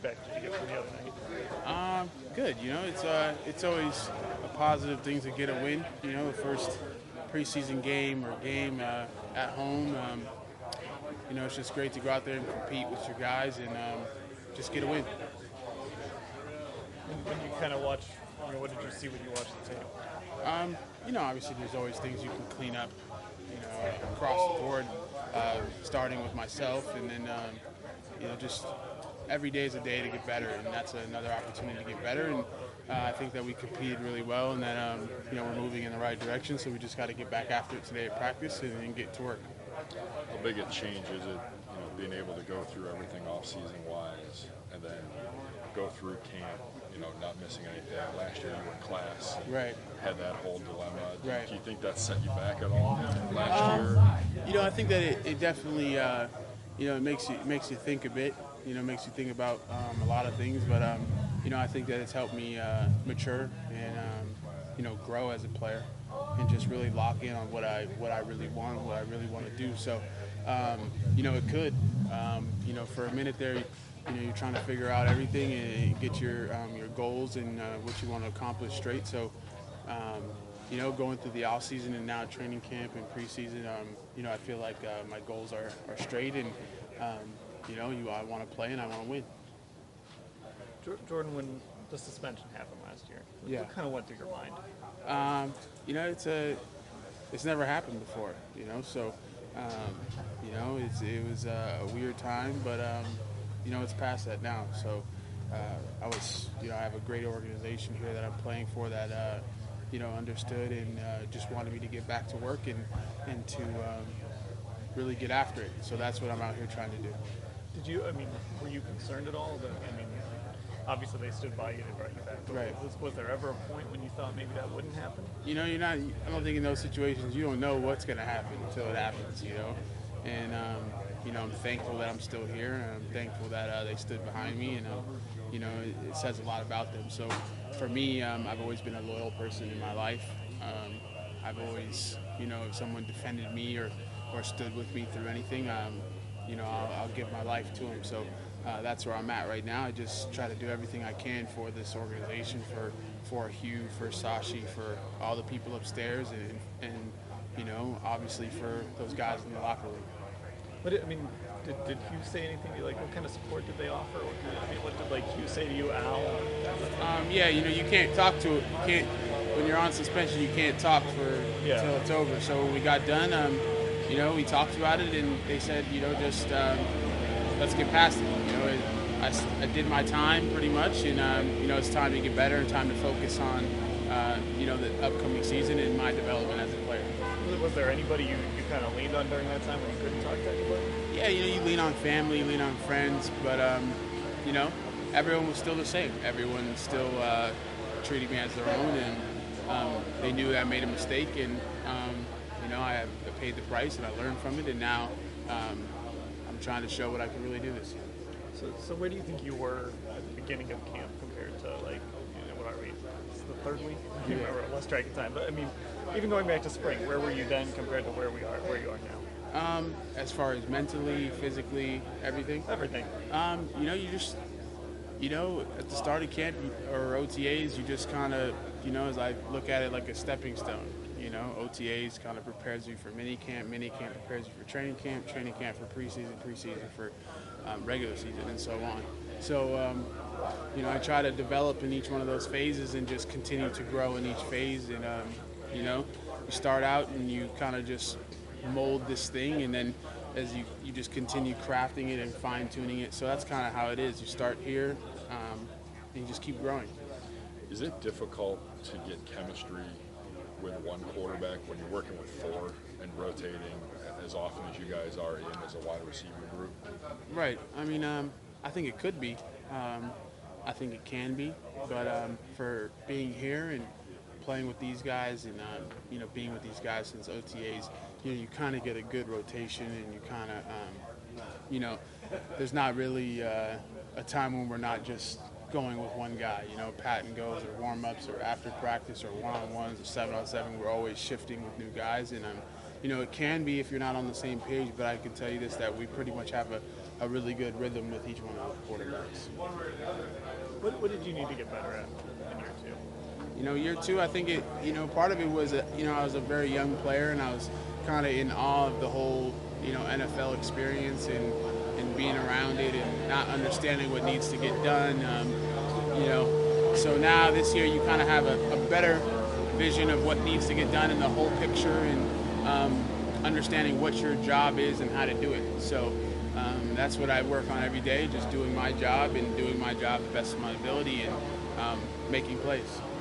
feedback did you get from the other night? Good. It's always a positive thing to get a win. The first preseason game or game at home. It's just great to go out there and compete with your guys and just get a win. When you kind of watch, what did you see when you watched the tape? Obviously there's always things you can clean up, across the board, starting with myself, and then, just every day is a day to get better, and that's another opportunity to get better. And I think that we competed really well, and that, we're moving in the right direction, so we just got to get back after it today at practice and get to work. How big a change is it, being able to go through everything off-season wise and then go through camp, not missing anything? Last year you were in class, right? Had that whole dilemma. Right. Do you think that set you back at all last year? I think that it definitely, it makes you think a bit. Makes you think about a lot of things. But I think that it's helped me mature and grow as a player, and just really lock in on what I really want, what I really want to do. So, it could, for a minute there, you're trying to figure out everything and get your goals and what you want to accomplish straight. So, going through the off season and now training camp and preseason, I feel like my goals are straight, and I want to play and I want to win. Jordan, when the suspension happened last year, what kind of went through your mind? It's never happened before, so, it was a weird time, but, it's past that now. So, I have a great organization here that I'm playing for that, understood and just wanted me to get back to work and to really get after it. So that's what I'm out here trying to do. Were you concerned at all? Obviously they stood by you, they brought you back. But right. Was there ever a point when you thought maybe that wouldn't happen? I don't think in those situations you don't know what's going to happen until it happens, And, I'm thankful that I'm still here, and I'm thankful that they stood behind me, and, it says a lot about them. So for me, I've always been a loyal person in my life. I've always, if someone defended me or stood with me through anything, I'll give my life to them. So that's where I'm at right now. I just try to do everything I can for this organization, for Hugh, for Sashi, for all the people upstairs, and obviously for those guys in the locker room. Did Hugh say anything to you? What kind of support did they offer? What did Hugh say to you, Al? You can't talk to it. You can't, when you're on suspension, you can't talk until it's over. So when we got done, we talked about it, and they said, just let's get past it. I did my time pretty much, and it's time to get better and time to focus on the upcoming season and my development as a player. Was there anybody you kind of leaned on during that time when you couldn't talk to anybody? Yeah, you lean on family, you lean on friends, but everyone was still the same. Everyone still treated me as their own, and they knew I made a mistake, and I paid the price and I learned from it, and now I'm trying to show what I can really do this year. So where do you think you were at the beginning of camp compared to what are we? It's the third week. I can't remember. Lost track of time. But even going back to spring, where were you then compared to where you are now? As far as mentally, physically, everything. Everything. You just at the start of camp or OTAs, you just kind of as I look at it like a stepping stone. OTAs kind of prepares you for mini camp prepares you for training camp for preseason for regular season, and so on. So, I try to develop in each one of those phases and just continue to grow in each phase. And, you start out and you kind of just mold this thing, and then as you just continue crafting it and fine-tuning it. So that's kind of how it is. You start here, and you just keep growing. Is it difficult to get chemistry with one quarterback when you're working with four and rotating as often as you guys are in as a wide receiver group? Right. I think it could be. I think it can be. But for being here and playing with these guys and, being with these guys since OTAs, you kind of get a good rotation, and you kind of, there's not really a time when we're not just going with one guy, pat and goes or warm-ups or after practice or one-on-ones or 7-on-7. We're always shifting with new guys, and it can be if you're not on the same page, but I can tell you this, that we pretty much have a really good rhythm with each one of the quarterbacks. What did you need to get better at in year two? Year two, I think part of it was, I was a very young player and I was kind of in awe of the whole, NFL experience and being around it and not understanding what needs to get done. So now this year you kind of have a better vision of what needs to get done in the whole picture and understanding what your job is and how to do it. So that's what I work on every day, just doing my job and doing my job the best of my ability and making plays.